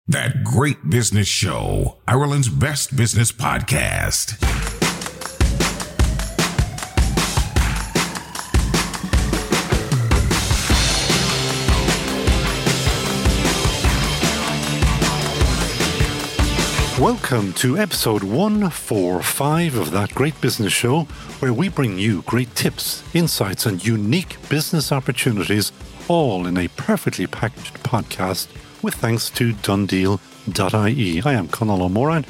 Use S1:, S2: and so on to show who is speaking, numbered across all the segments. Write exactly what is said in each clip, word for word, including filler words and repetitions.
S1: That Great Business Show, Ireland's best business podcast.
S2: Welcome to episode one forty-five of That Great Business Show, where we bring you great tips, insights, and unique business opportunities, all in a perfectly packaged podcast, with thanks to done deal dot I E. I am Conal O'Moran.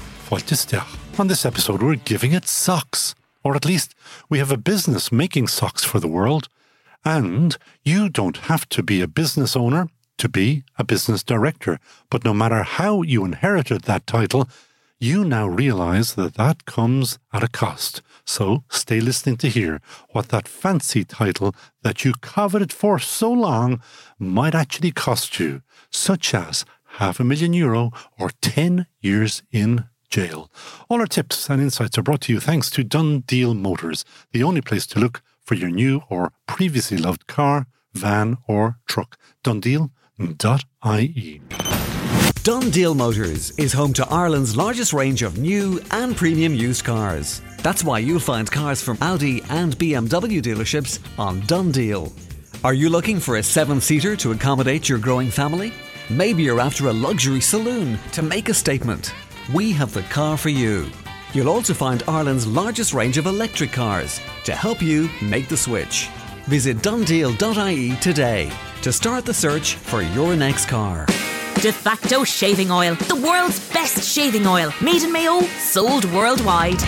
S2: On this episode, we're giving it socks. Or at least, we have a business making socks for the world. And you don't have to be a business owner to be a business director. But no matter how you inherited that title, you now realize that that comes at a cost. So stay listening to hear what that fancy title that you coveted for so long might actually cost you, such as half a million euro or ten years in jail. All our tips and insights are brought to you thanks to Done Deal Motors, the only place to look for your new or previously loved car, van or truck. done deal dot I E.
S3: Done Deal Motors is home to Ireland's largest range of new and premium used cars. That's why you'll find cars from Audi and B M W dealerships on Done Deal. Are you looking for a seven-seater to accommodate your growing family? Maybe you're after a luxury saloon to make a statement. We have the car for you. You'll also find Ireland's largest range of electric cars to help you make the switch. Visit done deal dot I E today to start the search for your next car.
S4: De Facto Shaving Oil, the world's best shaving oil. Made in Mayo, sold worldwide.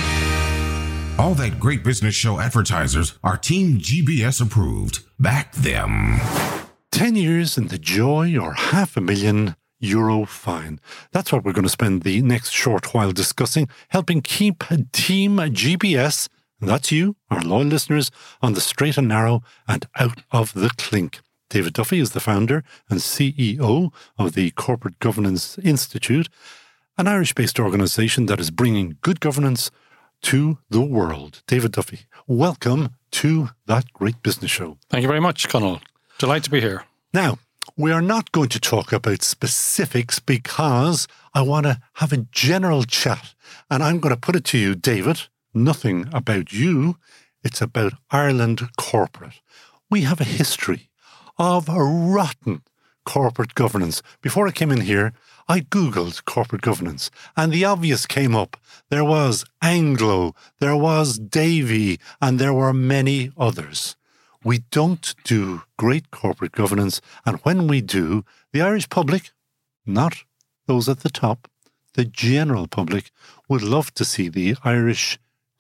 S1: All That Great Business Show advertisers are Team G B S approved. Back them.
S2: Ten years in the joy or half a million euro fine. That's what we're going to spend the next short while discussing, helping keep Team G B S, and that's you, our loyal listeners, on the straight and narrow and out of the clink. David Duffy is the founder and C E O of the Corporate Governance Institute, an Irish-based organisation that is bringing good governance to the world. David Duffy, welcome to That Great Business Show.
S5: Thank you very much, Conal. Delighted to be here.
S2: Now, we are not going to talk about specifics because I want to have a general chat. And I'm going to put it to you, David, nothing about you. It's about Ireland corporate. We have a history of a rotten corporate governance. Before I came in here, I Googled corporate governance and the obvious came up. There was Anglo, there was Davy, and there were many others. We don't do great corporate governance, and when we do, the Irish public, not those at the top, the general public, would love to see the Irish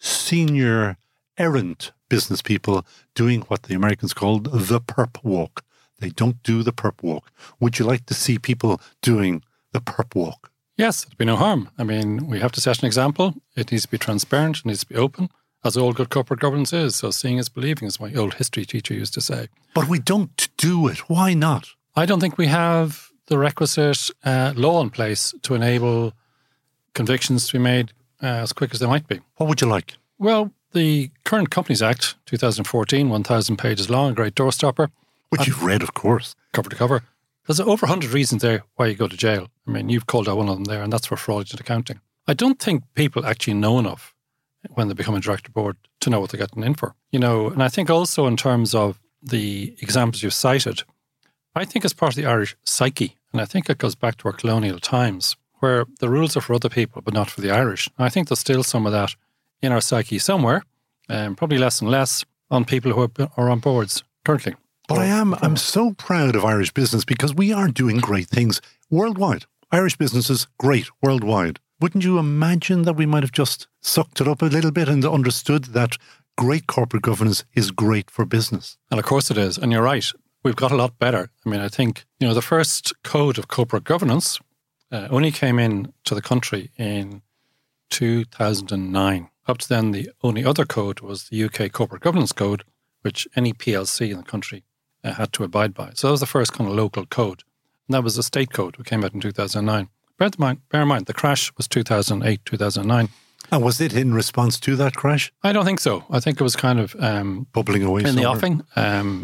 S2: senior errant business people doing what the Americans called the perp walk. They don't do the perp walk. Would you like to see people doing the perp walk?
S5: Yes, there'd be no harm. I mean, we have to set an example. It needs to be transparent. It needs to be open, as all good corporate governance is. So seeing is believing, as my old history teacher used to say.
S2: But we don't do it. Why not?
S5: I don't think we have the requisite uh, law in place to enable convictions to be made uh, as quick as they might be.
S2: What would you like?
S5: Well, the current Companies Act, two thousand fourteen, one thousand pages long, a great doorstopper.
S2: Which you've read, of course.
S5: Cover to cover. There's over one hundred reasons there why you go to jail. I mean, you've called out one of them there, and that's for fraudulent accounting. I don't think people actually know enough when they become a director board to know what they're getting in for. You know, and I think also in terms of the examples you've cited, I think it's part of the Irish psyche, and I think it goes back to our colonial times, where the rules are for other people, but not for the Irish. And I think there's still some of that in our psyche somewhere, and probably less and less on people who are, are on boards currently.
S2: But I am, I'm so proud of Irish business because we are doing great things worldwide. Irish businesses, great worldwide. Wouldn't you imagine that we might have just sucked it up a little bit and understood that great corporate governance is great for business?
S5: And of course it is. And you're right. We've got a lot better. I mean, I think, you know, the first code of corporate governance uh, only came in to the country in two thousand nine. Up to then, the only other code was the U K Corporate Governance Code, which any P L C in the country Uh, had to abide by. So that was the first kind of local code. And that was a state code, which came out in two thousand nine. Bear in mind, bear in mind the crash was two thousand eight, two thousand nine.
S2: And was it in response to that crash?
S5: I don't think so. I think it was kind of... Um,
S2: bubbling away
S5: in
S2: somewhere.
S5: the offing. Um,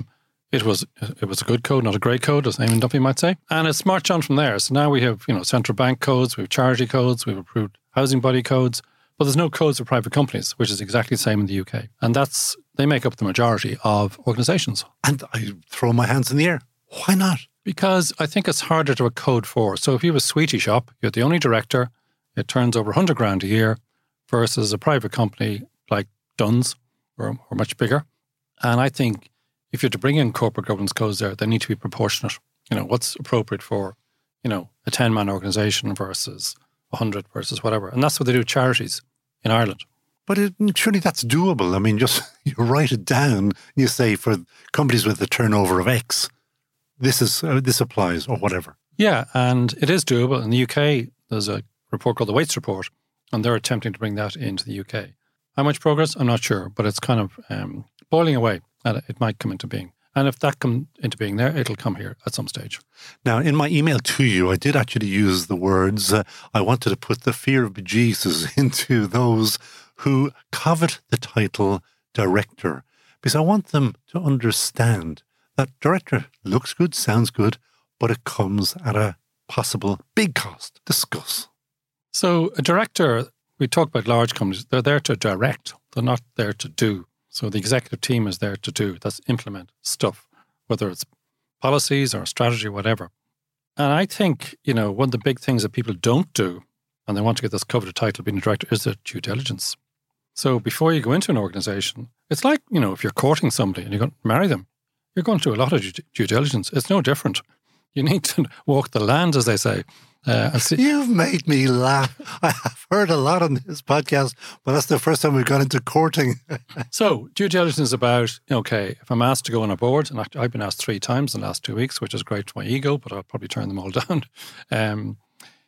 S5: It was it was a good code, not a great code, as Eamon Duffy might say. And it's marched on from there. So now we have, you know, central bank codes, we have charity codes, we've approved housing body codes, but there's no codes for private companies, which is exactly the same in the U K. And that's, they make up the majority of organisations.
S2: And I throw my hands in the air. Why not?
S5: Because I think it's harder to a code for. So if you have a sweetie shop, you're the only director, it turns over one hundred grand a year versus a private company like Dunn's or, or much bigger. And I think if you're to bring in corporate governance codes there, they need to be proportionate. You know, what's appropriate for, you know, a ten-man organisation versus one hundred versus whatever. And that's what they do with charities in Ireland.
S2: But it, surely that's doable. I mean, just you write it down, you say for companies with a turnover of X, this is uh, this applies or whatever.
S5: Yeah, and it is doable. In the U K, there's a report called the Waits Report, and they're attempting to bring that into the U K. How much progress? I'm not sure, but it's kind of um, boiling away, and it might come into being. And if that comes into being there, it'll come here at some stage.
S2: Now, in my email to you, I did actually use the words, uh, I wanted to put the fear of bejesus into those who covet the title director, because I want them to understand that director looks good, sounds good, but it comes at a possible big cost. Discuss.
S5: So a director, we talk about large companies, they're there to direct. They're not there to do. So the executive team is there to do, that's implement stuff, whether it's policies or strategy or whatever. And I think, you know, one of the big things that people don't do, and they want to get this coveted title being a director, is the due diligence. So before you go into an organisation, it's like, you know, if you're courting somebody and you're going to marry them, you're going to do a lot of due, due diligence. It's no different. You need to walk the land, as they say. Uh, and see-
S2: You've made me laugh. I have heard a lot on this podcast, but that's the first time we've gone into courting.
S5: So due diligence is about, okay, if I'm asked to go on a board, and I've been asked three times in the last two weeks, which is great for my ego, but I'll probably turn them all down, um,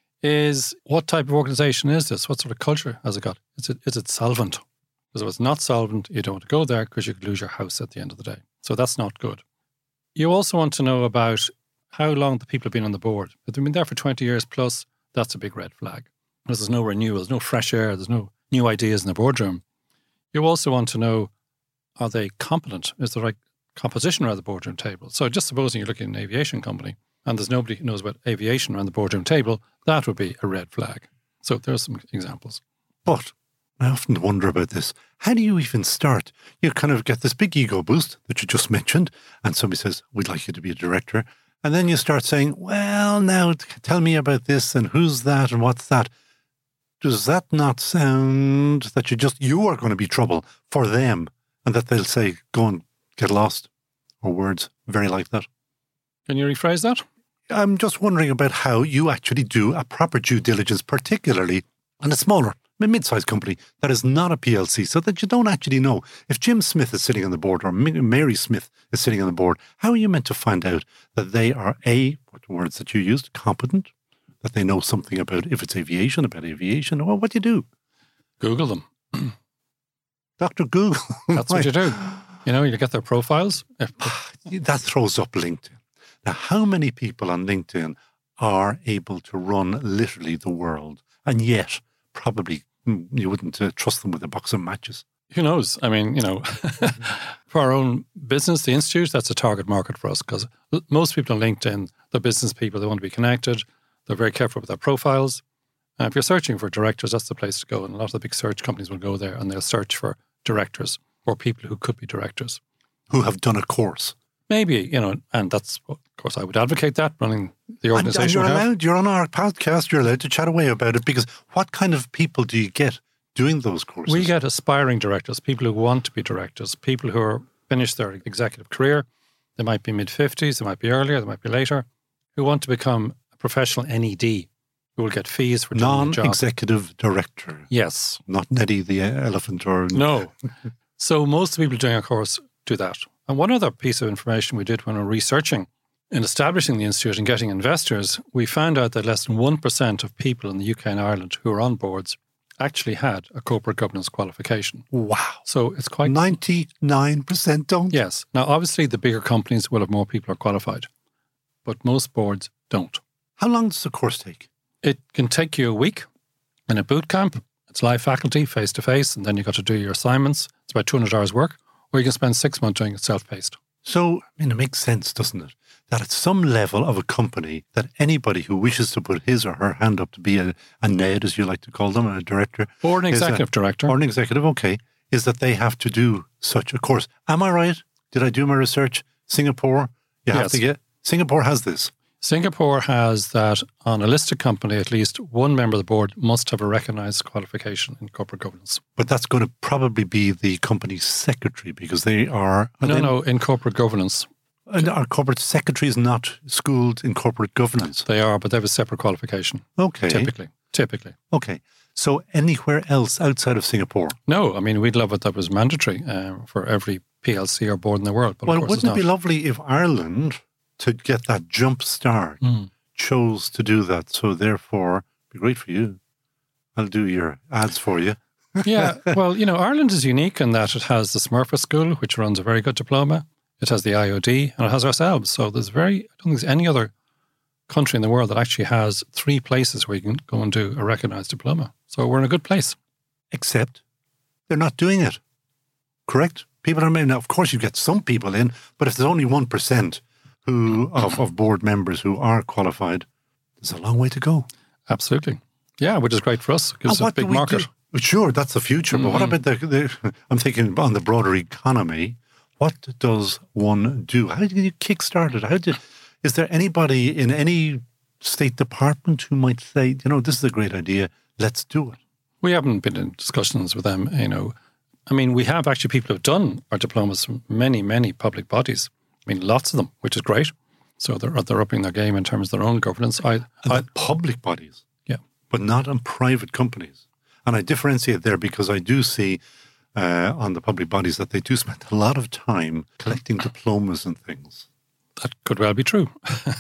S5: is what type of organisation is this? What sort of culture has it got? Is it, is it solvent? Because if it's not solvent, you don't want to go there because you could lose your house at the end of the day. So that's not good. You also want to know about how long the people have been on the board. If they've been there for twenty years plus, that's a big red flag. Because there's no renewal, there's no fresh air, there's no new ideas in the boardroom. You also want to know, are they competent? Is the right composition around the boardroom table? So just supposing you're looking at an aviation company and there's nobody who knows about aviation around the boardroom table, that would be a red flag. So there's some examples.
S2: But I often wonder about this. How do you even start? You kind of get this big ego boost that you just mentioned, and somebody says, we'd like you to be a director. And then you start saying, well, now tell me about this and who's that and what's that. Does that not sound that you just, you are going to be trouble for them and that they'll say, go and get lost, or words very like that?
S5: Can you rephrase that?
S2: I'm just wondering about how you actually do a proper due diligence, particularly on a smaller, a mid-sized company that is not a P L C, so that you don't actually know. If Jim Smith is sitting on the board or Mary Smith is sitting on the board, how are you meant to find out that they are, A, what the words that you used, competent, that they know something about, if it's aviation, about aviation, or what do you do?
S5: Google them.
S2: Doctor Google.
S5: That's what you do. You know, you get their profiles. If, if,
S2: that throws up LinkedIn. Now, how many people on LinkedIn are able to run literally the world, and yet probably you wouldn't uh, trust them with a box of matches?
S5: Who knows? I mean, you know, for our own business, the Institute, that's a target market for us, because most people on LinkedIn, they're business people, they want to be connected, they're very careful with their profiles. And if you're searching for directors, that's the place to go. And a lot of the big search companies will go there and they'll search for directors or people who could be directors.
S2: Who have done a course.
S5: Maybe, you know, and that's, of course, I would advocate that, running the organisation.
S2: And, and you're allowed, you're on our podcast, you're allowed to chat away about it, because what kind of people do you get doing those courses?
S5: We get aspiring directors, people who want to be directors, people who are finished their executive career. They might be mid-fifties, they might be earlier, they might be later, who want to become a professional N E D, who will get fees for doing the job.
S2: Non-executive director.
S5: Yes.
S2: Not Neddy the elephant or...
S5: No. So most of the people doing our course do that. And one other piece of information we did when we were researching in establishing the Institute and getting investors, we found out that less than one percent of people in the U K and Ireland who are on boards actually had a corporate governance qualification.
S2: Wow.
S5: So it's quite...
S2: ninety-nine percent don't?
S5: Yes. Now, obviously, the bigger companies will have more people are qualified, but most boards don't.
S2: How long does the course take?
S5: It can take you a week in a boot camp. It's live faculty, face-to-face, and then you've got to do your assignments. It's about two hundred hours work. Or you can spend six months doing it self-paced.
S2: So, I mean, it makes sense, doesn't it? That at some level of a company, that anybody who wishes to put his or her hand up to be a, a N E D, as you like to call them, a director.
S5: Or an executive
S2: a,
S5: director.
S2: Or an executive, okay, is that they have to do such a course. Am I right? Did I do my research? Singapore, you have
S5: Yes.
S2: to get... Singapore has this.
S5: Singapore has that on a listed company, at least one member of the board must have a recognised qualification in corporate governance.
S2: But that's going to probably be the company's secretary because they are... are
S5: No,
S2: they,
S5: no, in corporate governance.
S2: And our corporate secretary is not schooled in corporate governance.
S5: They are, but they have a separate qualification.
S2: Okay.
S5: Typically. Typically.
S2: Okay. So anywhere else outside of Singapore?
S5: No, I mean, we'd love it that was mandatory um, for every P L C or board in the world. But
S2: Well,
S5: of course
S2: wouldn't
S5: it's
S2: it be
S5: not.
S2: lovely if Ireland, to get that jump start,
S5: Mm.
S2: chose to do that? So therefore, it'd be great for you. I'll do your ads for you.
S5: Yeah, well, you know, Ireland is unique in that it has the Smurfit School, which runs a very good diploma. It has the I O D, and it has ourselves. So there's very, I don't think there's any other country in the world that actually has three places where you can go and do a recognised diploma. So we're in a good place.
S2: Except they're not doing it. Correct? People are, now, of course, you get some people in, but if there's only one percent who of, of board members who are qualified, there's a long way to go.
S5: Absolutely. Yeah, which is great for us. It gives
S2: And
S5: us a
S2: do
S5: big
S2: we
S5: market.
S2: do? Sure, that's the future. But what about the, the, I'm thinking on the broader economy, what does one do? How do you kickstart it? How did, is there anybody in any state department who might say, you know, this is a great idea, let's do it?
S5: We haven't been in discussions with them, you know. I mean, we have actually people who've done our diplomas from many, many public bodies. I mean, lots of them, which is great. So they're they're upping their game in terms of their own governance. I,
S2: And
S5: I
S2: the public bodies,
S5: yeah.
S2: but not on private companies. And I differentiate there because I do see uh, on the public bodies that they do spend a lot of time collecting diplomas and things.
S5: That could well be true.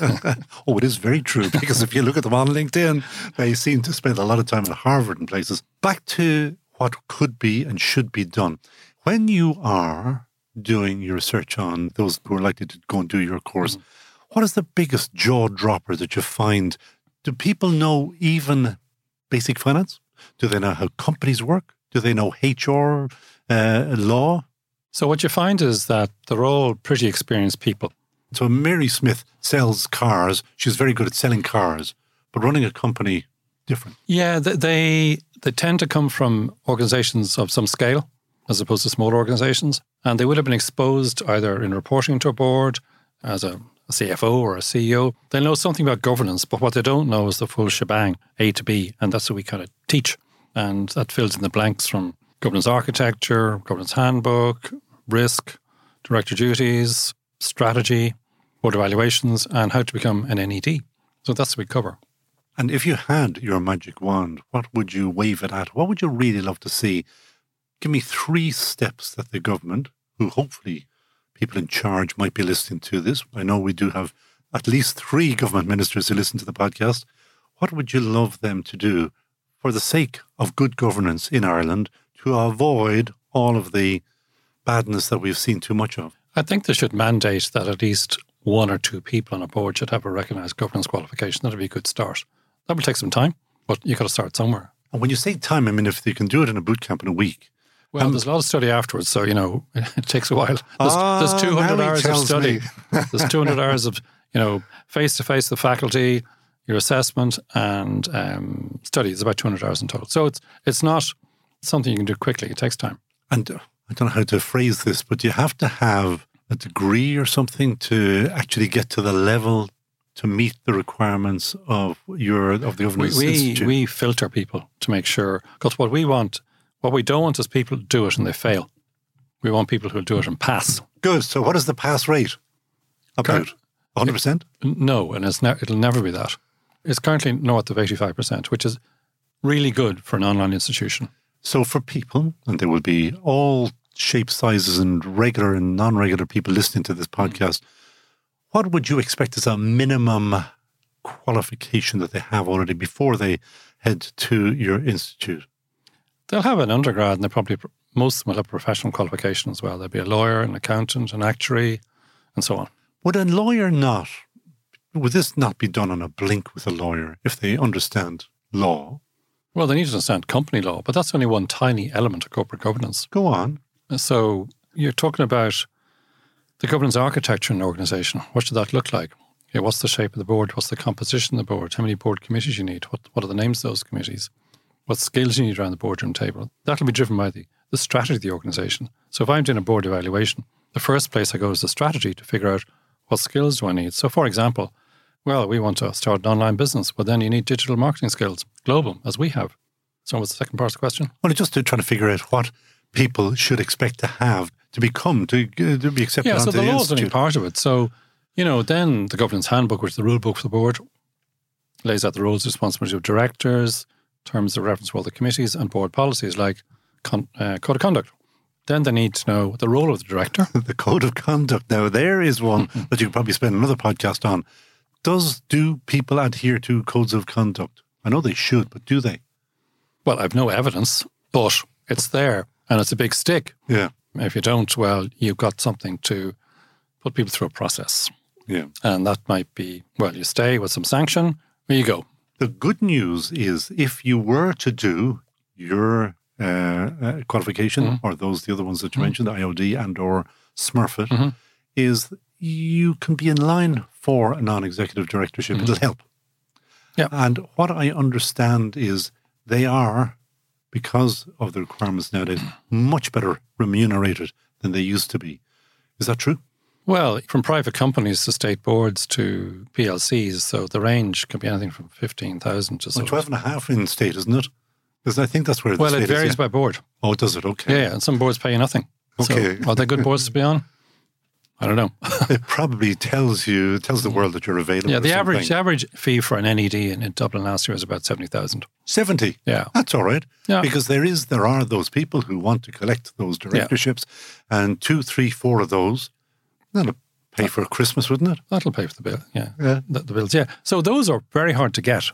S2: Oh, it is very true, because if you look at them on LinkedIn, they seem to spend a lot of time at Harvard and places. Back to what could be and should be done. When you are doing your research on those who are likely to go and do your course, mm. what is the biggest jaw dropper that you find? Do people know even basic finance? Do they know how companies work? Do they know H R, uh, law?
S5: So what you find is that they're all pretty experienced people.
S2: So Mary Smith sells cars. She's very good at selling cars, but running a company, different.
S5: Yeah, they they, they tend to come from organizations of some scale as opposed to smaller organizations. And they would have been exposed either in reporting to a board as a, a C F O or a C E O. They know something about governance, but what they don't know is the full shebang, A to B. And that's what we kind of teach. And that fills in the blanks from governance architecture, governance handbook, risk, director duties, strategy, board evaluations, and how to become an N E D. So that's what we cover.
S2: And if you had your magic wand, what would you wave it at? What would you really love to see? Give me three steps that the government, who hopefully people in charge might be listening to this. I know we do have at least three government ministers who listen to the podcast. What would you love them to do for the sake of good governance in Ireland to avoid all of the badness that we've seen too much of?
S5: I think they should mandate that at least one or two people on a board should have a recognised governance qualification. That would be a good start. That will take some time, but you've got to start somewhere.
S2: And when you say time, I mean, if you can do it in a boot camp in a week.
S5: Well,
S2: um,
S5: there's a lot of study afterwards, so, you know, it takes a while. There's,
S2: ah,
S5: there's two hundred
S2: now he
S5: hours of
S2: tells
S5: study.
S2: me.
S5: There's two hundred hours of, you know, face-to-face with the faculty, your assessment and um, study. It's about two hundred hours in total. So it's it's not something you can do quickly. It takes time.
S2: And uh, I don't know how to phrase this, but you have to have a degree or something to actually get to the level to meet the requirements of your of the governance
S5: we, we,
S2: institute.
S5: We filter people to make sure, because what we want, what we don't want is people to do it and they fail. We want people who will do it and pass.
S2: Good. So what is the pass rate? About one hundred percent?
S5: No, and it's ne- it'll never be that. It's currently north of eighty-five percent, which is really good for an online institution.
S2: So for people, and there will be all shapes, sizes, and regular and non-regular people listening to this podcast, what would you expect as a minimum qualification that they have already before they head to your institute?
S5: They'll have an undergrad, and they probably, most of them will have professional qualification as well. They'll be a lawyer, an accountant, an actuary, and so on.
S2: Would a lawyer not, would this not be done on a blink with a lawyer if they understand law?
S5: Well, they need to understand company law, but that's only one tiny element of corporate governance.
S2: Go on.
S5: So you're talking about the governance architecture in an organisation. What should that look like? Okay, what's the shape of the board? What's the composition of the board? How many board committees you need? What What are the names of those committees? What skills you need around the boardroom table? That'll be driven by the, the strategy of the organisation. So if I'm doing a board evaluation, the first place I go is the strategy to figure out what skills do I need. So for example, well, we want to start an online business, but then you need digital marketing skills, global, as we have. So what's the second part of the question?
S2: Well, just to try to figure out what people should expect to have to become, to, to be accepted
S5: yeah,
S2: onto
S5: so the,
S2: the
S5: law is only
S2: institute.
S5: part of it. So, you know, then the governance handbook, which is the rule book for the board, lays out the roles and responsibilities of directors, terms of reference for all the committees and board policies like con- uh, code of conduct. Then they need to know the role of the director.
S2: The code of conduct. Now, there is one that you could probably spend another podcast on. Does, do people adhere to codes of conduct? I know they should, but do they?
S5: Well, I've no evidence, but it's there and it's a big stick.
S2: Yeah.
S5: If you don't, well, you've got something to put people through a process.
S2: Yeah.
S5: And that might be, well, you stay with some sanction, there you go.
S2: The good news is if you were to do your uh, uh, qualification, mm-hmm. or those, the other ones that you mm-hmm. mentioned, the I O D and or SMRFIT, mm-hmm. is you can be in line for a non-executive directorship. Mm-hmm. It'll help.
S5: Yeah.
S2: And what I understand is they are, because of the requirements nowadays, much better remunerated than they used to be. Is that true?
S5: Well, from private companies to state boards to P L Cs, so the range can be anything from fifteen thousand to...
S2: Well, twelve and a half in state, isn't it? Because I think that's where the
S5: Well,
S2: state
S5: it varies
S2: is, yeah.
S5: by board.
S2: Oh, does it? Okay.
S5: Yeah, yeah, and some boards pay you nothing.
S2: Okay.
S5: So, are they good boards to be on? I don't know.
S2: It probably tells you, tells the world that you're available.
S5: Yeah, the
S2: or
S5: average
S2: something.
S5: average fee for an N E D in, in Dublin last year was about seventy thousand.
S2: seventy?
S5: Yeah.
S2: That's all right.
S5: Yeah.
S2: Because there is, there are those people who want to collect those directorships, yeah. and two, three, four of those, that'll pay for Christmas, wouldn't it?
S5: That'll pay for the bill, yeah.
S2: Yeah.
S5: The, the bills, yeah. So those are very hard to get.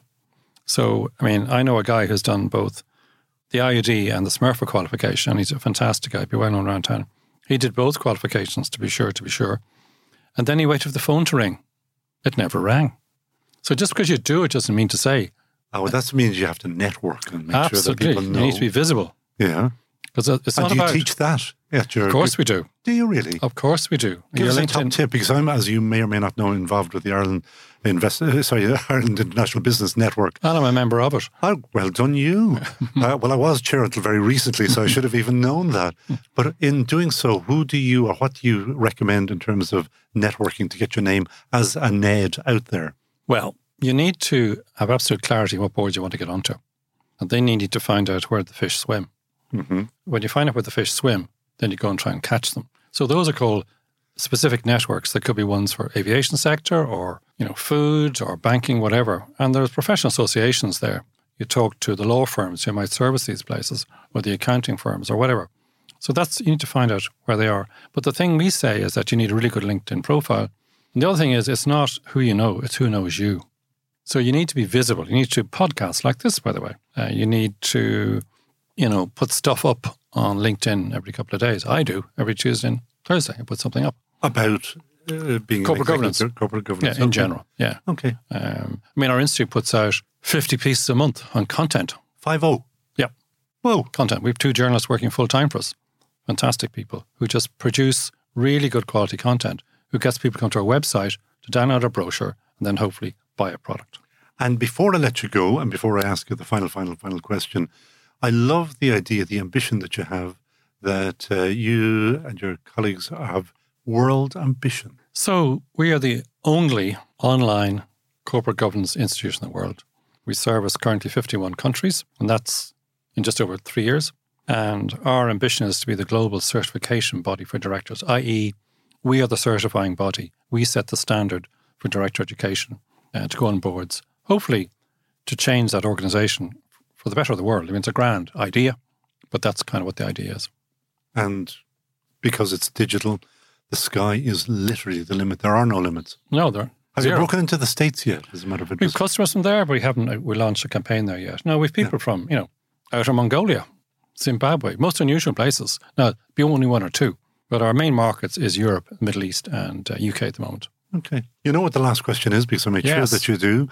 S5: So, I mean, I know a guy who's done both the I U D and the SMRFIT qualification, and he's a fantastic guy, be well known around town. He did both qualifications, to be sure, to be sure. And then he waited for the phone to ring. It never rang. So just because you do it doesn't mean to say.
S2: Oh, well, that means you have to network and make
S5: Absolutely.
S2: sure that people know.
S5: You need to be visible.
S2: Yeah.
S5: Because it's
S2: and
S5: not
S2: do you
S5: about...
S2: teach that at your...
S5: Of course we do.
S2: Do you really?
S5: Of course we do.
S2: Give
S5: Your
S2: us a
S5: LinkedIn-
S2: top tip, because I'm, as you may or may not know, involved with the Ireland Invest, uh, sorry, Ireland International Business Network.
S5: And I'm a member of it.
S2: Oh, well done you. uh, well, I was chair until very recently, so I should have even known that. But in doing so, who do you or what do you recommend in terms of networking to get your name as a N E D out there?
S5: Well, you need to have absolute clarity what board you want to get onto. And then you need to find out where the fish swim.
S2: Mm-hmm.
S5: When you find out where the fish swim, then you go and try and catch them. So those are called specific networks. There could be ones for aviation sector or, you know, food or banking, whatever. And there's professional associations there. You talk to the law firms who might service these places, or the accounting firms or whatever. So that's, you need to find out where they are. But the thing we say is that you need a really good LinkedIn profile. And the other thing is, it's not who you know, it's who knows you. So you need to be visible. You need to podcasts like this, by the way. Uh, you need to, you know, put stuff up on LinkedIn every couple of days. I do. Every Tuesday and Thursday, I put something up.
S2: About uh, being
S5: Corporate governance.
S2: Corporate governance.
S5: Yeah, in
S2: okay.
S5: general. Yeah.
S2: Okay.
S5: Um, I mean, our institute puts out fifty pieces a month on content.
S2: five oh.
S5: Yeah.
S2: Whoa.
S5: Content. We have two journalists working full time for us. Fantastic people who just produce really good quality content, who gets people to come to our website to download our brochure and then hopefully buy a product.
S2: And before I let you go, and before I ask you the final, final, final question, I love the idea, the ambition that you have, that uh, you and your colleagues have world ambition.
S5: So we are the only online corporate governance institution in the world. We service currently fifty-one countries, and that's in just over three years. And our ambition is to be the global certification body for directors, that is, we are the certifying body. We set the standard for director education uh, to go on boards, hopefully to change that organisation for the better of the world. I mean, it's a grand idea, but that's kind of what the idea is.
S2: And because it's digital, the sky is literally the limit. There are no limits.
S5: No, there
S2: Have
S5: zero.
S2: you broken into the States yet, as a matter of
S5: We have
S2: interest?
S5: customers from there, but we haven't we launched a campaign there yet. No, we have people yeah. from, you know, out of Mongolia, Zimbabwe, most unusual places. Now, be only one or two, but our main markets is Europe, Middle East and uh, U K at the moment.
S2: Okay. You know what the last question is, because I made
S5: Yes.
S2: sure that you do,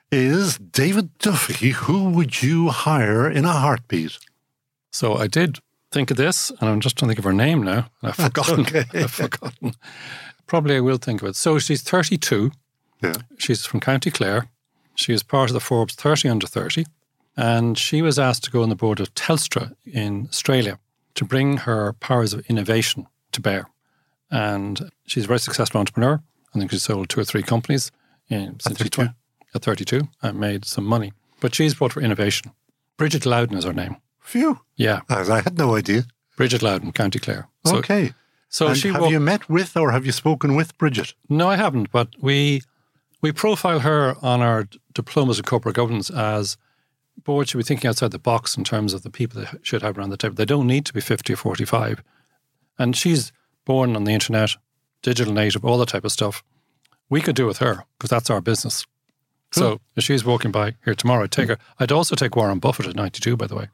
S2: is David Duffy, who would you hire in a heartbeat?
S5: So I did think of this, and I'm just trying to think of her name now. And I've forgotten.
S2: Okay.
S5: I've forgotten. Probably I will think of it. So she's thirty-two.
S2: Yeah.
S5: She's from County Clare. She is part of the Forbes thirty under thirty. And she was asked to go on the board of Telstra in Australia to bring her powers of innovation to bear. And she's a very successful entrepreneur. I think she's sold two or three companies in, since she's twenty, at thirty-two and made some money. But she's brought for innovation. Bridget Loudon is her name.
S2: Phew.
S5: Yeah.
S2: I had no idea.
S5: Bridget Loudon, County Clare. So,
S2: okay.
S5: So
S2: and
S5: she
S2: have
S5: wa-
S2: you met with or have you spoken with Bridget?
S5: No, I haven't. But we we profile her on our d- diplomas in corporate governance as board should be thinking outside the box in terms of the people they should have around the table. They don't need to be fifty or forty-five. And she's born on the internet, digital native, all that type of stuff. We could do with her because that's our business.
S2: Cool.
S5: So if she's walking by here tomorrow, I'd take her. I'd also take Warren Buffett at ninety-two, by the way.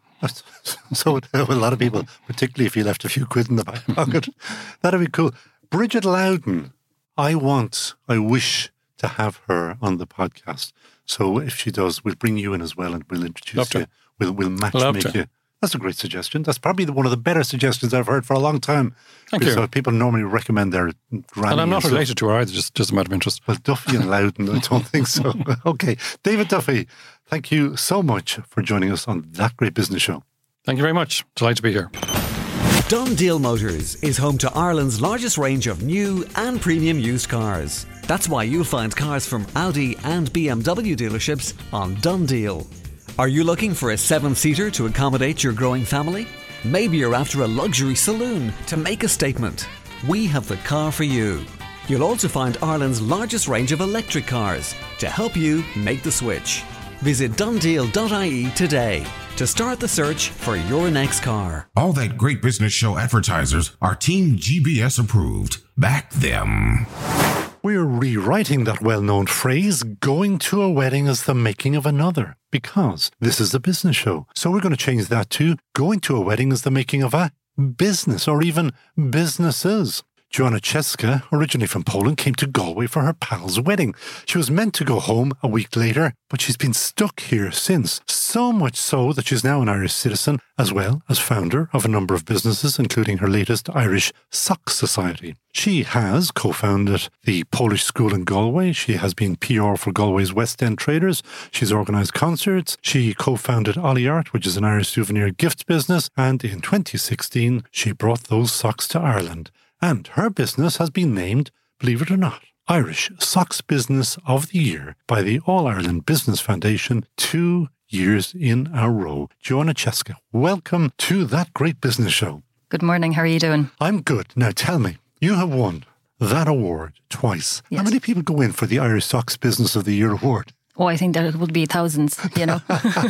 S2: So a lot of people, particularly if you left a few quid in the back pocket, that'd be cool. Bridget Loudon, I want, I wish to have her on the podcast. So if she does, we'll bring you in as well and we'll introduce
S5: Love
S2: you.
S5: to.
S2: We'll, we'll match
S5: Love
S2: make
S5: to.
S2: you. That's a great suggestion. That's probably the, one of the better suggestions I've heard for a long time.
S5: Thank
S2: because
S5: you.
S2: uh, people normally recommend their granny.
S5: And I'm not
S2: stuff.
S5: related to her either, just, just a matter of interest.
S2: Well, Duffy and Loudon, I don't think so. Okay. David Duffy, thank you so much for joining us on That Great Business Show.
S5: Thank you very much. Delighted to be here.
S3: Done Deal Motors is home to Ireland's largest range of new and premium used cars. That's why you'll find cars from Audi and B M W dealerships on Done Deal. Are you looking for a seven-seater to accommodate your growing family? Maybe you're after a luxury saloon to make a statement. We have the car for you. You'll also find Ireland's largest range of electric cars to help you make the switch. Visit done deal dot I E today to start the search for your next car.
S1: All That Great Business Show advertisers are Team G B S approved. Back them.
S2: We're rewriting that well-known phrase, going to a wedding is the making of another, because this is a business show. So we're going to change that to going to a wedding is the making of a business, or even businesses. Joanna Czeska, originally from Poland, came to Galway for her pal's wedding. She was meant to go home a week later, but she's been stuck here since. So much so that she's now an Irish citizen, as well as founder of a number of businesses, including her latest Irish Sock Society. She has co-founded the Polish School in Galway. She has been P R for Galway's West End traders. She's organised concerts. She co-founded Ollie Art, which is an Irish souvenir gift business. And in twenty sixteen, she brought those socks to Ireland. And her business has been named, believe it or not, Irish Socks Business of the Year by the All-Ireland Business Foundation two years in a row. Joanna Czeska, welcome to That Great Business Show.
S6: Good morning. How are you doing?
S2: I'm good. Now tell me, you have won that award twice.
S6: Yes.
S2: How many people go in for the Irish Socks Business of the Year award?
S6: Oh, I think there would be thousands, you know.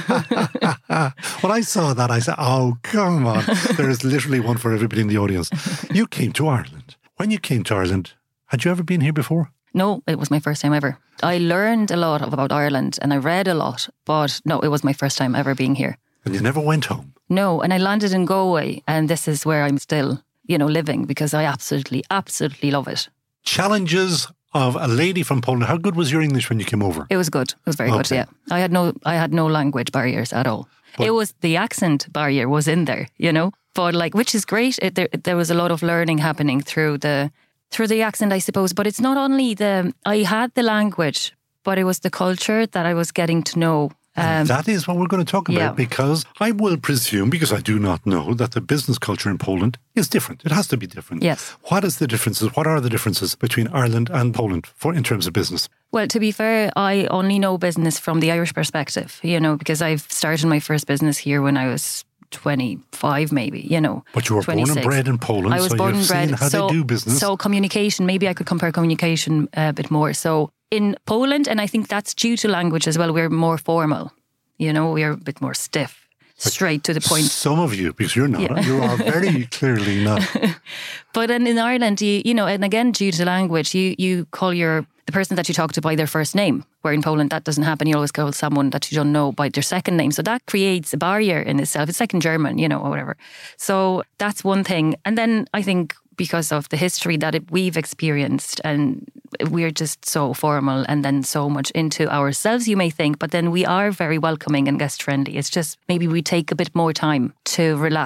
S2: When I saw that, I said, oh, come on. There is literally one for everybody in the audience. You came to Ireland. When you came to Ireland, had you ever been here before?
S6: No, it was my first time ever. I learned a lot about Ireland and I read a lot, but no, it was my first time ever being here.
S2: And you never went home?
S6: No, and I landed in Galway and this is where I'm still, you know, living because I absolutely, absolutely love it.
S2: Challenges of a lady from Poland. How good was your English when you came over?
S6: It was good. It was very good,
S2: Okay.
S6: yeah. I had no I had no language barriers at all.
S2: But-
S6: it was the accent barrier was in there, you know. But like which is great. It, there there was a lot of learning happening through the through the accent, I suppose. But it's not only the I had the language, but it was the culture that I was getting to know.
S2: And
S6: Um,
S2: that is what we're going to talk about
S6: yeah.
S2: because I will presume, because I do not know, that the business culture in Poland is different. It has to be different.
S6: Yes.
S2: What is the differences? What are the differences between Ireland and Poland for in terms of business?
S6: Well, to be fair, I only know business from the Irish perspective, you know, because I've started my first business here when I was twenty-five, maybe, you know.
S2: But you were born and
S6: twenty-six.
S2: bred in Poland,
S6: I was
S2: so
S6: born
S2: you've
S6: and bred.
S2: seen how
S6: so,
S2: they do business.
S6: So communication, maybe I could compare communication a bit more. So in Poland, and I think that's due to language as well, we're more formal, you know, we're a bit more stiff, straight to the point.
S2: Some of you, because you're not,
S6: Yeah.
S2: you are very clearly not.
S6: But in, in Ireland, you, you know, and again, due to language, you, you call your the person that you talk to by their first name, where in Poland that doesn't happen. You always call someone that you don't know by their second name. So that creates a barrier in itself. It's like in German, you know, or whatever. So that's one thing. And then I think because of the history that it, we've experienced and we're just so formal and then so much into ourselves, you may think, but then we are very welcoming and guest friendly. It's just maybe we take a bit more time to relax,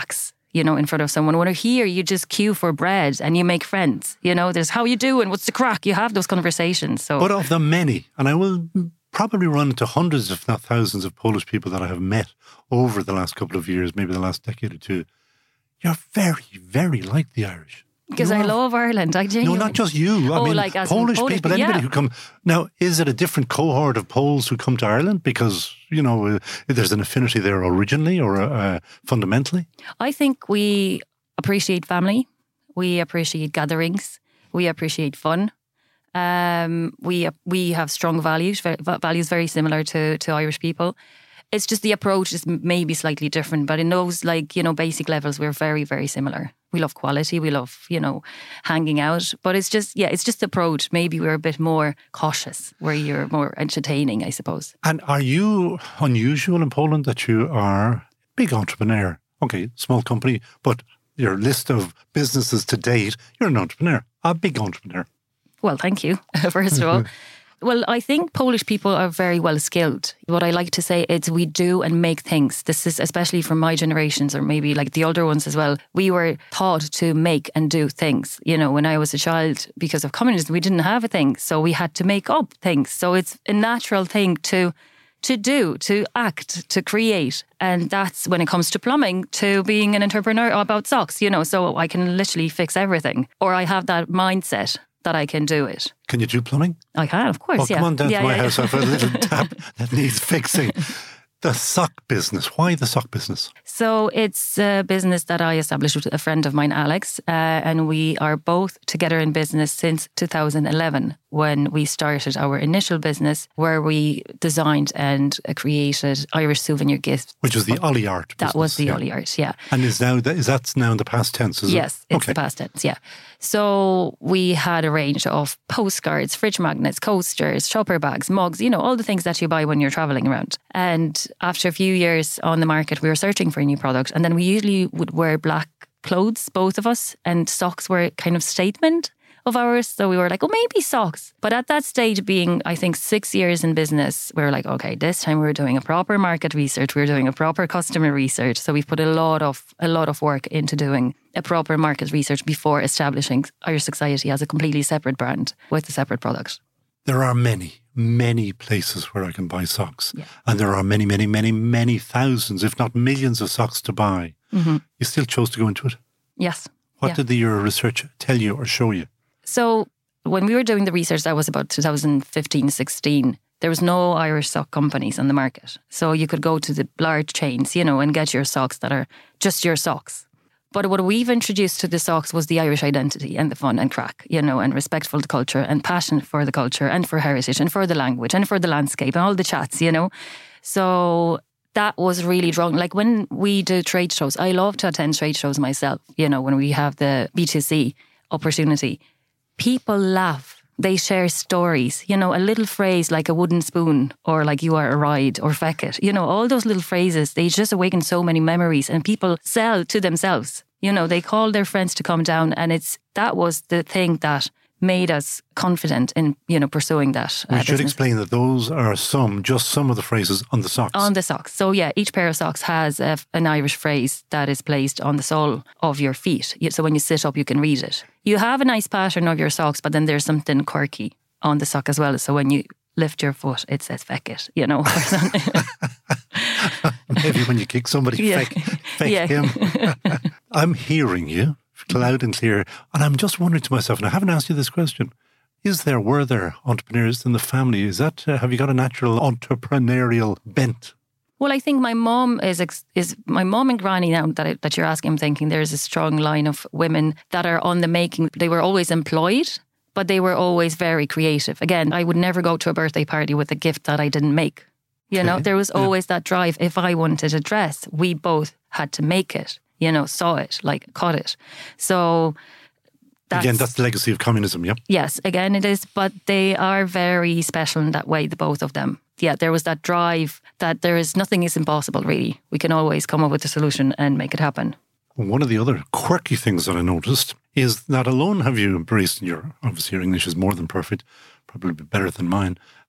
S6: you know, in front of someone. When you're here, you just queue for bread and you make friends. You know, there's how you doing, what's the crack? You have those conversations. So,
S2: but of the many, and I will probably run into hundreds, if not thousands, of Polish people that I have met over the last couple of years, maybe the last decade or two. You're very, very like the Irish.
S6: Because I love Ireland. I genuinely...
S2: No, not just you. I
S6: oh,
S2: mean,
S6: like as
S2: Polish,
S6: Polish
S2: people,
S6: people,
S2: anybody
S6: yeah.
S2: who come... Now, is it a different cohort of Poles who come to Ireland because, you know, uh, there's an affinity there originally or uh, fundamentally?
S6: I think we appreciate family. We appreciate gatherings. We appreciate fun. Um, we we have strong values, values very similar to, to Irish people. It's just the approach is maybe slightly different, but in those, like, you know, basic levels, we're very, very similar. We love quality. We love, you know, hanging out. But it's just, yeah, it's just the approach. Maybe we're a bit more cautious, where you're more entertaining, I suppose.
S2: And are you unusual in Poland that you are a big entrepreneur? Okay, small company, but your list of businesses to date, you're an entrepreneur, a big entrepreneur.
S6: Well, thank you, first of all. Well, I think Polish people are very well skilled. What I like to say is we do and make things. This is especially from my generations or maybe like the older ones as well. We were taught to make and do things. You know, when I was a child, because of communism, we didn't have a thing. So we had to make up things. So it's a natural thing to to do, to act, to create. And that's when it comes to plumbing, to being an entrepreneur about socks, you know, so I can literally fix everything. Or I have that mindset that I can do it.
S2: Can you do plumbing?
S6: I can, of course,
S2: oh,
S6: yeah.
S2: come on down
S6: yeah,
S2: to my
S6: yeah,
S2: house.
S6: yeah.
S2: I've a little tap that needs fixing. The sock business. Why the sock business?
S6: So it's a business that I established with a friend of mine, Alex, uh, and we are both together in business since two thousand eleven when we started our initial business where we designed and created Irish souvenir gifts.
S2: Which was the Ollie Art business.
S6: That was the
S2: yeah.
S6: Ollie Art, yeah.
S2: And is now is that now in the past tense, is
S6: yes,
S2: it?
S6: it's
S2: okay.
S6: the past tense, yeah. So we had a range of postcards, fridge magnets, coasters, shopper bags, mugs, you know, all the things that you buy when you're travelling around. And after a few years on the market, we were searching for a new product. And then we usually would wear black clothes, both of us, and socks were kind of statement of ours. So we were like, oh, maybe socks. But at that stage, being, I think, six years in business, we were like, okay, this time we're doing a proper market research. We're doing a proper customer research. So we put a lot of a lot of work into doing a proper market research before establishing Irish Society as a completely separate brand with a separate product.
S2: There are many, many places where I can buy socks.
S6: Yeah.
S2: And there are many, many, many, many thousands, if not millions of socks to buy.
S6: Mm-hmm.
S2: You still chose to go into it?
S6: Yes.
S2: What
S6: yeah.
S2: did the, your research tell you or show you?
S6: So when we were doing the research, that was about two thousand fifteen, sixteen. There was no Irish sock companies on the market. So you could go to the large chains, you know, and get your socks that are just your socks. But what we've introduced to the socks was the Irish identity and the fun and crack, you know, and respect for the culture and passion for the culture and for heritage and for the language and for the landscape and all the chats, you know. So that was really drawn. Like when we do trade shows, I love to attend trade shows myself, you know, when we have the B two C opportunity. People laugh. They share stories, you know, a little phrase like a wooden spoon or like you are a ride or feck it. You know, all those little phrases, they just awaken so many memories and people sell to themselves. You know, they call their friends to come down and it's that was the thing that made us confident in, you know, pursuing that.
S2: We
S6: uh,
S2: should
S6: business.
S2: explain that those are some, just some of the phrases on the socks.
S6: On the socks. So yeah, each pair of socks has a, an Irish phrase that is placed on the sole of your feet. So when you sit up, you can read it. You have a nice pattern of your socks, but then there's something quirky on the sock as well. So when you lift your foot, it says feck it, you know.
S2: Maybe when you kick somebody,
S6: Yeah.
S2: feck, feck
S6: Yeah.
S2: him. I'm hearing you loud and clear. And I'm just wondering to myself, and I haven't asked you this question, is there, were there entrepreneurs in the family? Is that, uh, have you got a natural entrepreneurial bent?
S6: Well, I think my mom is ex- is my mom and granny now that I, that you're asking. I'm thinking there's a strong line of women that are on the making. They were always employed, but they were always very creative. Again, I would never go to a birthday party with a gift that I didn't make. You know,
S2: Okay.
S6: there was
S2: Yeah.
S6: always that drive. If I wanted a dress, we both had to make it. You know, saw it, like cut it. So that's,
S2: Again, that's the legacy of communism, yep.
S6: yes, again it is, but they are very special in that way, the both of them. Yeah, there was that drive that there is nothing is impossible really. We can always come up with a solution and make it happen.
S2: One of the other quirky things that I noticed is not alone have you embraced, and your obviously your English is more than perfect, probably better than mine,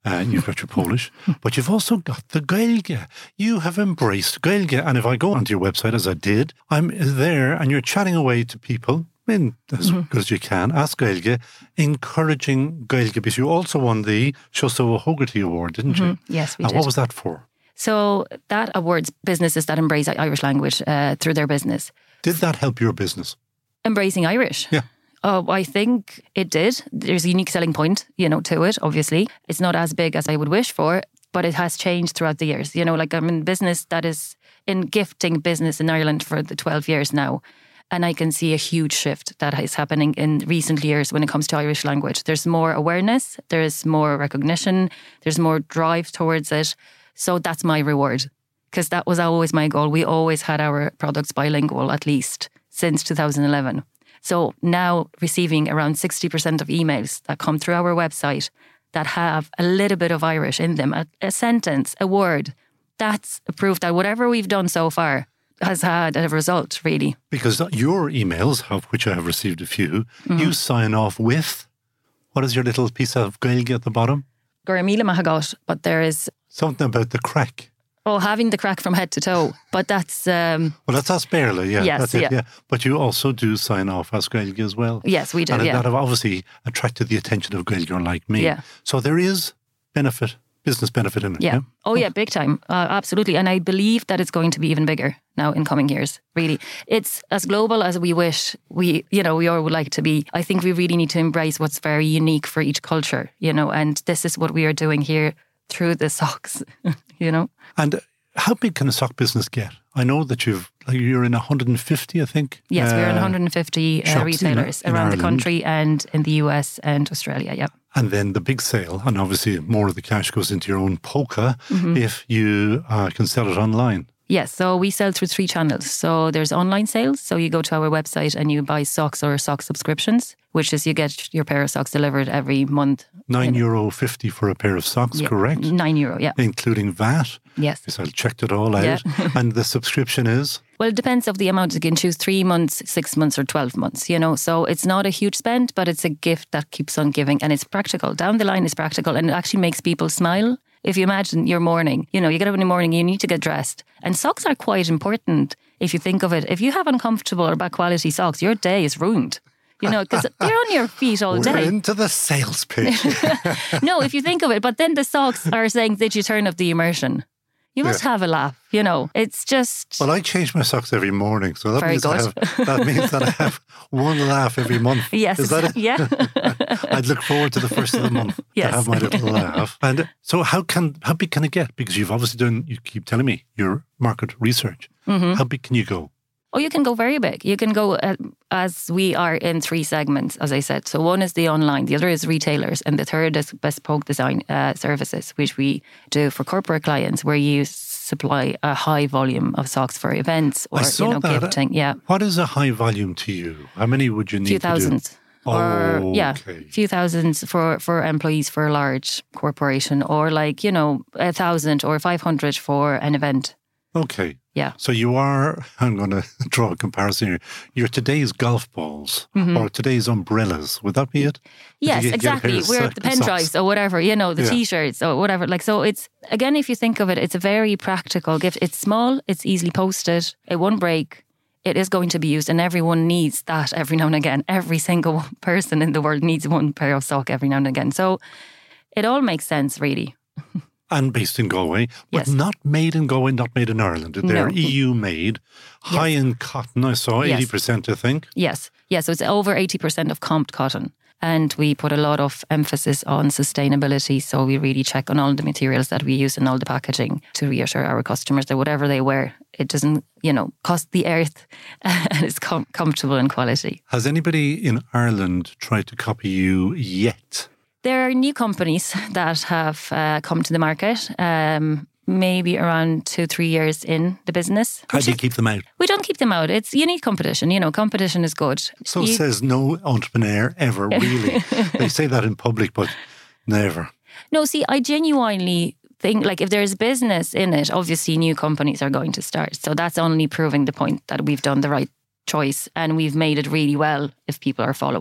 S2: Uh, you've got your Polish, but you've also got the Gaeilge. You have embraced Gaeilge. And if I go onto your website, as I did, I'm there and you're chatting away to people in as mm-hmm. good as you can, Ask Gaeilge, encouraging Gaeilge, because you also won the Seosamh O'Hogarty Award, didn't mm-hmm. you?
S6: Yes, we
S2: and
S6: did.
S2: What was that for?
S6: So that awards businesses that embrace Irish language uh, through their business.
S2: Did that help your business?
S6: Embracing Irish?
S2: Yeah.
S6: Oh, I think it did. There's a unique selling point, you know, to it, obviously. It's not as big as I would wish for, but it has changed throughout the years. You know, like I'm in business that is in gifting business in Ireland for the twelve years now. And I can see a huge shift that is happening in recent years when it comes to Irish language. There's more awareness, there's more recognition, there's more drive towards it. So that's my reward, because that was always my goal. We always had our products bilingual, at least since two thousand eleven. So now receiving around sixty percent of emails that come through our website that have a little bit of Irish in them, a, a sentence, a word, that's a proof that whatever we've done so far has had a result, really. Because
S2: your emails, of which I have received a few, mm-hmm. you sign off with, what is your little piece of Gaeilge at the bottom?
S6: Gur míle maith agat, but there is...
S2: Something about the crack.
S6: Oh, having the crack from head to toe. But that's... Um,
S2: well, that's As Béarla, yeah.
S6: Yes,
S2: that's it,
S6: yeah.
S2: yeah. But you also do sign off as Gaeilge as well.
S6: Yes, we do,
S2: and
S6: yeah.
S2: that have obviously attracted the attention of Gaeilge like me.
S6: Yeah.
S2: So there is benefit, business benefit in it.
S6: Yeah.
S2: yeah?
S6: Oh, yeah, big time. Uh, absolutely. And I believe that it's going to be even bigger now in coming years, really. It's as global as we wish we, you know, we all would like to be. I think we really need to embrace what's very unique for each culture, you know, and this is what we are doing here through the socks, you know.
S2: And how big can a sock business get? I know that you've, like, you're in one hundred fifty, I think.
S6: Yes,
S2: uh,
S6: we're in one hundred fifty uh, retailers
S2: in, in
S6: around
S2: Ireland.
S6: the country and in the U S and Australia, yeah.
S2: And then the big sale, and obviously more of the cash goes into your own polka mm-hmm. if you uh, can sell it online.
S6: Yes, so we sell through three channels. So there's online sales. So you go to our website and you buy socks or sock subscriptions, which is you get your pair of socks delivered every month.
S2: Nine euro fifty for a pair of socks,
S6: yeah,
S2: correct?
S6: Nine euro, yeah.
S2: Including V A T.
S6: Yes.
S2: Because I checked it all out.
S6: Yeah.
S2: And the subscription is?
S6: Well, it depends of the amount. You can choose three months, six months or twelve months, you know. So it's not a huge spend, but it's a gift that keeps on giving and it's practical. Down the line, it's practical and it actually makes people smile. If you imagine your morning, you know, you get up in the morning, you need to get dressed. And socks are quite important if you think of it. If you have uncomfortable or bad quality socks, your day is ruined. You know, because they're on your feet all
S2: We're
S6: day.
S2: We're into the sales pitch.
S6: No, if you think of it, but then the socks are saying, did you turn up the immersion? You must yeah. have a laugh, you know. It's just...
S2: Well, I change my socks every morning, so that,
S6: Very
S2: means,
S6: good.
S2: I have, that means that I have one laugh every month.
S6: Yes.
S2: Is that it?
S6: Yeah.
S2: I'd look forward to the first of the month
S6: yes.
S2: to have my little laugh. And so how can how big can it get? Because you've obviously done, you keep telling me, your market research. Mm-hmm. How big can you go?
S6: Oh, you can go very big. You can go uh, as we are in three segments, as I said. So one is the online, the other is retailers, and the third is bespoke design uh, services, which we do for corporate clients, where you supply a high volume of socks for events or
S2: I saw
S6: you know
S2: that.
S6: gifting. Yeah.
S2: What is a high volume to you? How many would you need?
S6: Few thousands.
S2: To do?
S6: Or
S2: oh,
S6: yeah,
S2: okay.
S6: few thousands for, for employees for a large corporation, or like, you know, a thousand or five hundred for an event.
S2: Okay.
S6: Yeah.
S2: So you are, I'm going to draw a comparison here. You're today's golf balls mm-hmm. or today's umbrellas. Would that be it?
S6: Yes,
S2: get,
S6: exactly.
S2: get
S6: We're the pen drives or whatever, you know, the
S2: yeah.
S6: T-shirts or whatever. Like, so it's, again, if you think of it, it's a very practical gift. It's small, it's easily posted, it won't break. It is going to be used and everyone needs that every now and again. Every single person in the world needs one pair of sock every now and again. So it all makes sense, really.
S2: And based in Galway, but
S6: yes.
S2: not made in Galway, not made in Ireland. They're
S6: No.
S2: E U made, high
S6: Yes.
S2: in cotton, I saw,
S6: Yes.
S2: eighty percent I think.
S6: Yes. Yeah, so it's over eighty percent of comped cotton. And we put a lot of emphasis on sustainability. So we really check on all the materials that we use and all the packaging to reassure our customers that whatever they wear, it doesn't, you know, cost the earth and it's com- comfortable in quality.
S2: Has anybody in Ireland tried to copy you yet?
S6: There are new companies that have uh, come to the market, um, maybe around two, three years in the business.
S2: How do you keep them out?
S6: We don't keep them out. It's you need competition. You know, competition is good.
S2: So
S6: you,
S2: says no entrepreneur ever, really. They say that in public, but never.
S6: No, see, I genuinely think, like, if there's business in it, obviously new companies are going to start. So that's only proving the point that we've done the right choice and we've made it really well if people are following.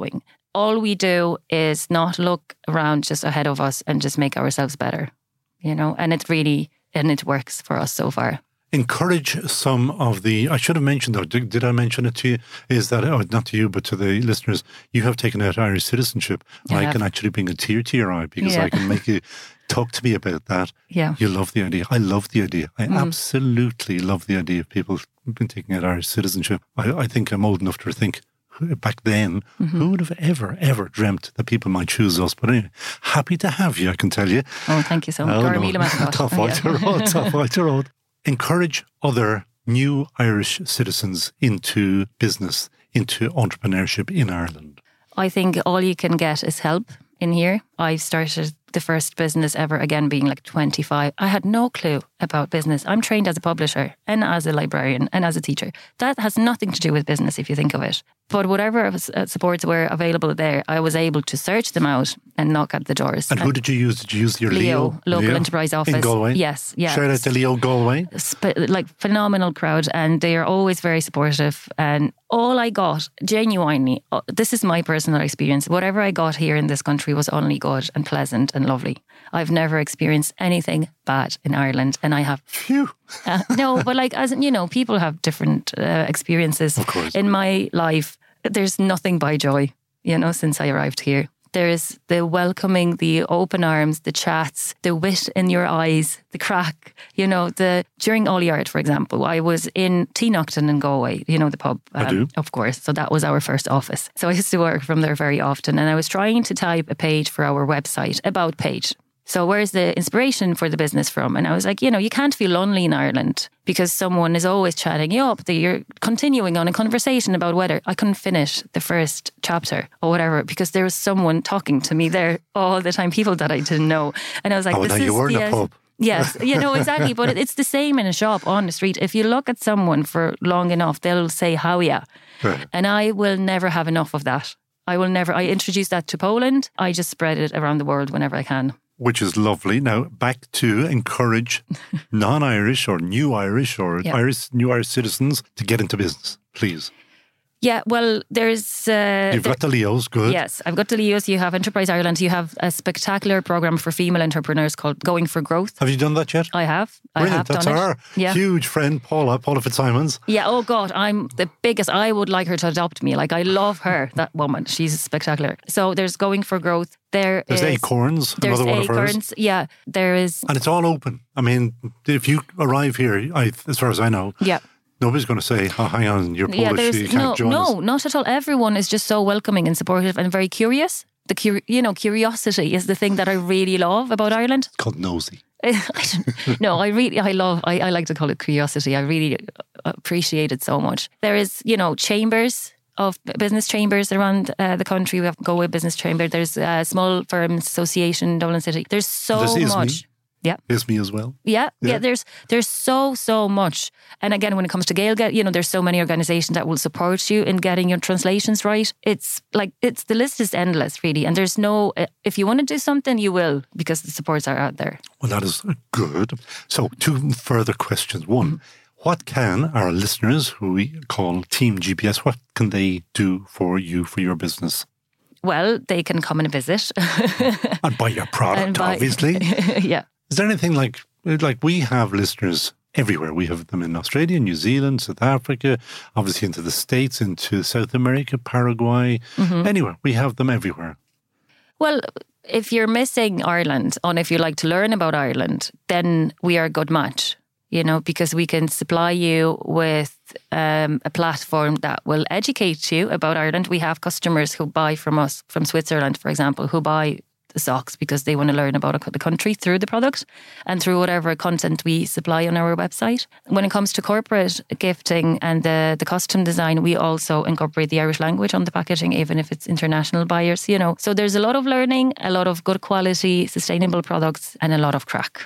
S6: all we do is not look around just ahead of us and just make ourselves better, you know, and it really, and it works for us so far.
S2: Encourage some of the, I should have mentioned though, did, did I mention it to you? Is that, oh, not to you, but to the listeners, you have taken out Irish citizenship.
S6: I
S2: I
S6: have.
S2: can actually bring a tear to your eye because
S6: Yeah.
S2: I can make you talk to me about that.
S6: Yeah.
S2: You love the idea. I love the idea. I
S6: Mm.
S2: absolutely love the idea of people been taking out Irish citizenship. I, I think I'm old enough to think back then,
S6: Mm-hmm.
S2: who would have ever, ever dreamt that people might choose us? But anyway, happy to have you, I can tell you.
S6: Oh, thank you so much.
S2: Oh,
S6: Gar
S2: no.
S6: míle maith agat.
S2: Tá fáilte ród, tá fáilte ród. Encourage other new Irish citizens into business, into entrepreneurship in Ireland.
S6: I think all you can get is help in here. I started the first business ever, again, being like twenty-five. I had no clue about business. I'm trained as a publisher and as a librarian and as a teacher. That has nothing to do with business if you think of it. But whatever uh, supports were available there, I was able to search them out and knock at the doors.
S2: And who did you use? Did you use your Leo?
S6: Leo, local
S2: Leo?
S6: enterprise office.
S2: In Galway?
S6: Yes, yeah.
S2: Shout out to Leo Galway.
S6: Sp- like phenomenal crowd, and they are always very supportive. And all I got, genuinely, uh, this is my personal experience. Whatever I got here in this country was only good and pleasant and lovely. I've never experienced anything bad in Ireland, and I have.
S2: Phew.
S6: Uh, no, but like as you know, people have different uh, experiences.
S2: Of course.
S6: In my life, there's nothing by joy. You know, since I arrived here. There is the welcoming, the open arms, the chats, the wit in your eyes, the crack, you know, the during All Yard, for example, I was in Teanachton in Galway, you know, the pub.
S2: I do.
S6: Of course. So that was our first office. So I used to work from there very often, and I was trying to type a page for our website, about page. So where's the inspiration for the business from? And I was like, you know, you can't feel lonely in Ireland because someone is always chatting you up. That you're continuing on a conversation about weather. I couldn't finish the first chapter or whatever because there was someone talking to me there all the time, people that I didn't know. And I was like,
S2: Oh,
S6: this
S2: now
S6: is
S2: you were in
S6: the
S2: a pub.
S6: Yes, you know, exactly. But it- it's the same in a shop on the street. If you look at someone for long enough, they'll say, how ya?
S2: Right.
S6: And I will never have enough of that. I will never, I introduced that to Poland. I just spread it around the world whenever I can.
S2: Which is lovely. Now, back to encourage non-Irish or new Irish or
S6: Yeah.
S2: Irish new Irish citizens to get into business, please.
S6: Yeah, well, there's... Uh,
S2: You've
S6: there-
S2: got the Leos, good.
S6: Yes, I've got the Leos, you have Enterprise Ireland, you have a spectacular programme for female entrepreneurs called Going for Growth.
S2: Have you done that yet?
S6: I have. I
S2: Brilliant.
S6: have
S2: That's
S6: done
S2: our
S6: it. Yeah.
S2: huge friend, Paula, Paula Fitzsimons.
S6: Yeah, oh God, I'm the biggest. I would like her to adopt me. Like, I love her, that woman. She's spectacular. So there's Going for Growth. There
S2: There's
S6: is...
S2: Acorns,
S6: There's
S2: another one of hers.
S6: Acorns. Yeah, there is...
S2: And it's all open. I mean, if you arrive here, I, as far as I know,
S6: Yeah.
S2: nobody's going to say, oh, hang on, you're
S6: Yeah,
S2: Polish, you
S6: there's
S2: can't
S6: no,
S2: join
S6: no,
S2: us.
S6: not at all. Everyone is just so welcoming and supportive and very curious. The cur- you know, curiosity is the thing that I really love about Ireland.
S2: It's called nosy.
S6: I don't, no, I really, I love, I, I like to call it curiosity. I really appreciate it so much. There is, you know, chambers of business chambers around uh, the country. We have Galway Business Chamber. There's a Small Firms Association, Dublin City. There's so
S2: There's ISME.
S6: much. Yeah.
S2: Is me as well.
S6: Yeah, yeah,
S2: Yeah.
S6: There's there's so so much, and again, when it comes to Gaelget, you know, there's so many organisations that will support you in getting your translations right. It's like it's the list is endless, really, and there's no. If you want to do something, you will because the supports are out there.
S2: Well, that is good. So, two further questions. One, what can our listeners, who we call Team G B S, what can they do for you, for your business?
S6: Well, they can come and visit.
S2: And buy your product,
S6: And buy-
S2: obviously.
S6: Yeah.
S2: Is there anything like, like we have listeners everywhere. We have them in Australia, New Zealand, South Africa, obviously into the States, into South America, Paraguay,
S6: Mm-hmm.
S2: anywhere. We have them everywhere.
S6: Well, if you're missing Ireland, and if you like to learn about Ireland, then we are a good match, you know, because we can supply you with um, a platform that will educate you about Ireland. We have customers who buy from us, from Switzerland, for example, who buy the socks because they want to learn about the country through the product and through whatever content we supply on our website. When it comes to corporate gifting and the, the custom design, we also incorporate the Irish language on the packaging, even if it's international buyers, you know. So there's a lot of learning, a lot of good quality, sustainable products, and a lot of crack.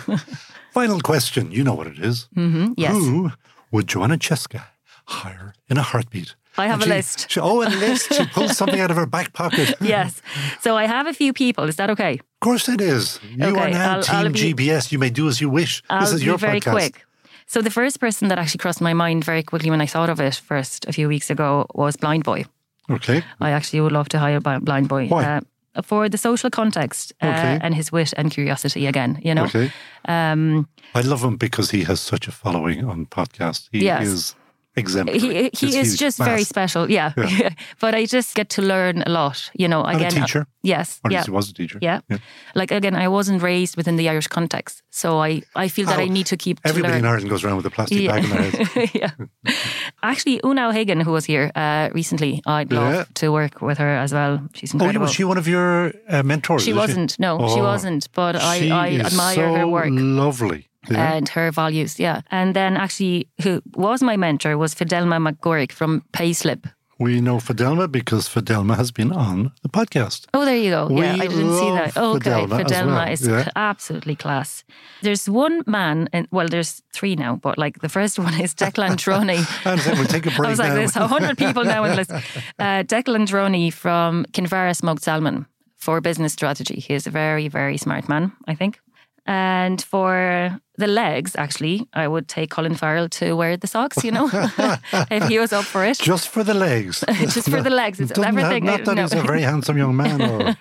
S2: Final question. You know what it is.
S6: Mm-hmm, yes.
S2: Who would Joanna Cheska hire in a heartbeat?
S6: I have
S2: And
S6: a
S2: she-
S6: list.
S2: She, oh, a list. She pulled something out of her back pocket.
S6: Yes. So I have a few people. Is that okay?
S2: Of course it is. You
S6: Okay,
S2: are now
S6: I'll-
S2: Team
S6: I'll be-
S2: G B S. You may do as you wish.
S6: I'll
S2: this is
S6: be
S2: your
S6: very
S2: podcast.
S6: quick. So the first person that actually crossed my mind very quickly when I thought of it first a few weeks ago was Blind Boy.
S2: Okay.
S6: I actually would love to hire a blind boy.
S2: Why?
S6: Uh, for the social context uh,
S2: Okay.
S6: and his wit and curiosity again, you know.
S2: Okay.
S6: Um,
S2: I love him because he has such a following on podcasts. He
S6: Yes.
S2: is exemplary.
S6: he he
S2: He's
S6: is
S2: huge,
S6: just very
S2: vast.
S6: special, yeah.
S2: Yeah.
S6: But I just get to learn a lot, you know.
S2: And
S6: Again,
S2: a teacher.
S6: Yes,
S2: Or at
S6: yeah.
S2: least he was a teacher.
S6: Yeah. Like, again, I wasn't raised within the Irish context. So I, I feel that
S2: Oh,
S6: I need to keep to
S2: Everybody
S6: learn.
S2: in Ireland goes around with a plastic
S6: Yeah.
S2: bag in their head.
S6: yeah. Actually, Una O'Hagan, who was here uh, recently, I'd love
S2: Yeah.
S6: to work with her as well. She's
S2: Oh,
S6: incredible.
S2: was she one of your uh, mentors?
S6: She
S2: is
S6: wasn't. No, she
S2: Oh,
S6: wasn't. But I,
S2: she
S6: I
S2: is
S6: admire
S2: so
S6: her work
S2: lovely. Yeah.
S6: and her values. Yeah. And then actually, who was my mentor was Fidelma McGorrick from Payslip.
S2: We know Fidelma because Fidelma has been on the podcast.
S6: Oh, there you go. Yeah,
S2: We
S6: I didn't see
S2: love
S6: that. Okay,
S2: Fidelma as
S6: Fidelma
S2: well.
S6: is
S2: Yeah.
S6: c- absolutely class. There's one man, and well, there's three now, but like the first one is Declan Droney.
S2: And then we'll take a break
S6: I was like,
S2: now.
S6: there's a hundred people now on the list. Uh, Declan Droney from Kinvara Smoked Salmon for business strategy. He is a very, very smart man, I think. And for the legs, actually, I would take Colin Farrell to wear the socks, you know, if he was up for it.
S2: Just for the legs.
S6: Just for the legs. It's
S2: Doesn't
S6: everything.
S2: Have, not that
S6: no.
S2: he's a very handsome young man. Or,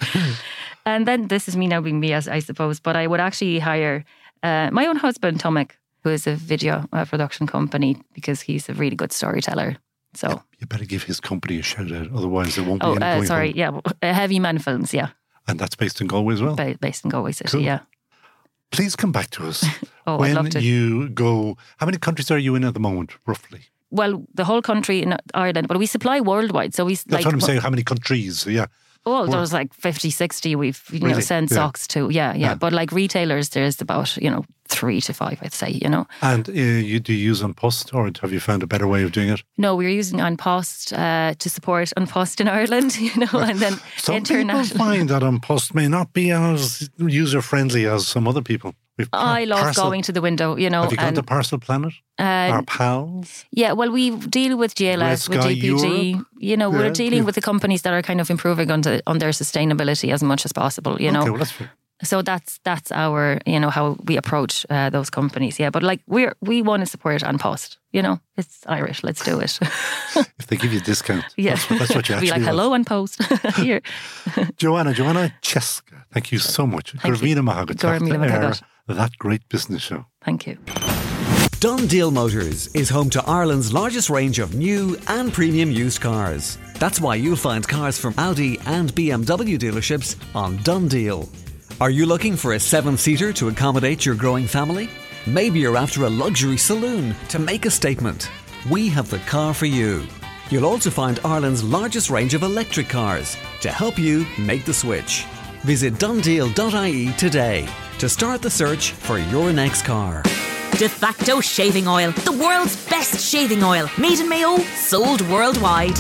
S6: And then this is me now being me, as I suppose, but I would actually hire uh, my own husband, Tomek, who is a video uh, production company, because he's a really good storyteller. So,
S2: you better give his company a shout out, otherwise there won't be
S6: oh,
S2: any
S6: uh,
S2: going
S6: sorry,
S2: home.
S6: yeah, uh, Heavy Man Films, yeah,
S2: And that's based in Galway as well.
S6: ba- based in Galway City,
S2: Cool.
S6: yeah.
S2: Please come back to us.
S6: Oh, I'd
S2: when
S6: love to.
S2: you go, how many countries are you in at the moment, roughly?
S6: Well, the whole country in Ireland, but we supply worldwide. So we
S2: That's
S6: like,
S2: what I'm saying. How many countries? Yeah.
S6: Oh, there was like fifty, sixty we've you know
S2: Really?
S6: sent
S2: Yeah.
S6: socks to. Yeah, yeah,
S2: Yeah.
S6: But like retailers, there's about, you know, three to five, I'd say, you know.
S2: And uh, you do you use An Post, or have you found a better way of doing it?
S6: No, we're using An Post uh, to support An Post in Ireland, you know, and then
S2: Some people
S6: international.
S2: find that An Post may not be as user friendly as some other people. We've
S6: I love
S2: parcel.
S6: going to the window, you know.
S2: Have you gone
S6: and,
S2: to Parcel Planet?
S6: uh,
S2: Our pals?
S6: yeah, well, we deal with G L S,
S2: Red
S6: with
S2: Sky
S6: G P G.
S2: Europe.
S6: You know,
S2: Yeah,
S6: we're dealing
S2: yeah.
S6: with the companies that are kind of improving on, the, on their sustainability as much as possible, you know.
S2: Okay, well, that's fair.
S6: So that's that's our, you know, how we approach uh, those companies. Yeah, but like we're we want to support An Post. You know, it's Irish. Let's do it.
S2: If they give you a discount,
S6: yeah,
S2: that's, what, that's what you
S6: be
S2: actually
S6: like, hello, An Post here.
S2: want. Joanna, Joanna Cheska, thank you so much.
S6: Thank you.
S2: Gurmina Mahagat,
S6: Gurmina Mahagat.
S2: That Great Business Show.
S6: Thank you.
S3: Done Deal Motors is home to Ireland's largest range of new and premium used cars. That's why you'll find cars from Audi and B M W dealerships on Done Deal. Are you looking for a seven-seater to accommodate your growing family? Maybe you're after a luxury saloon to make a statement. We have the car for you. You'll also find Ireland's largest range of electric cars to help you make the switch. Visit done deal dot I E today to start the search for your next car.
S4: De Facto Shaving Oil, the world's best shaving oil. Made in Mayo, sold worldwide.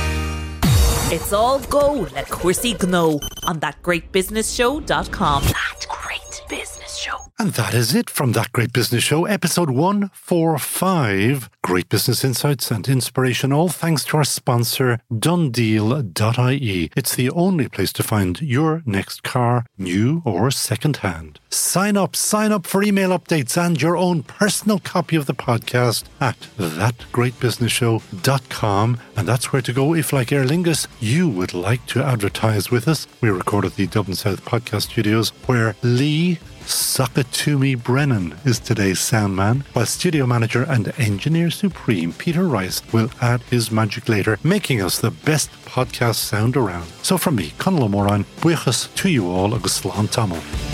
S4: It's all go, let Cursey Gno on that great business show dot com. That Great Business Show.
S2: And that is it from That Great Business Show, episode one forty-five. Great business insights and inspiration, all thanks to our sponsor, done deal dot I E. It's the only place to find your next car, new or second-hand. Sign up, sign up for email updates and your own personal copy of the podcast at that great business show dot com. And that's where to go if, like Aer Lingus, you would like to advertise with us. We record at the Dublin South Podcast Studios, where Lee Sakatumi Brennan is today's sound man, while studio manager and engineer supreme Peter Rice will add his magic later, making us the best podcast sound around. So from me, Conal O'Moran, buchas to you all agus slán tamil.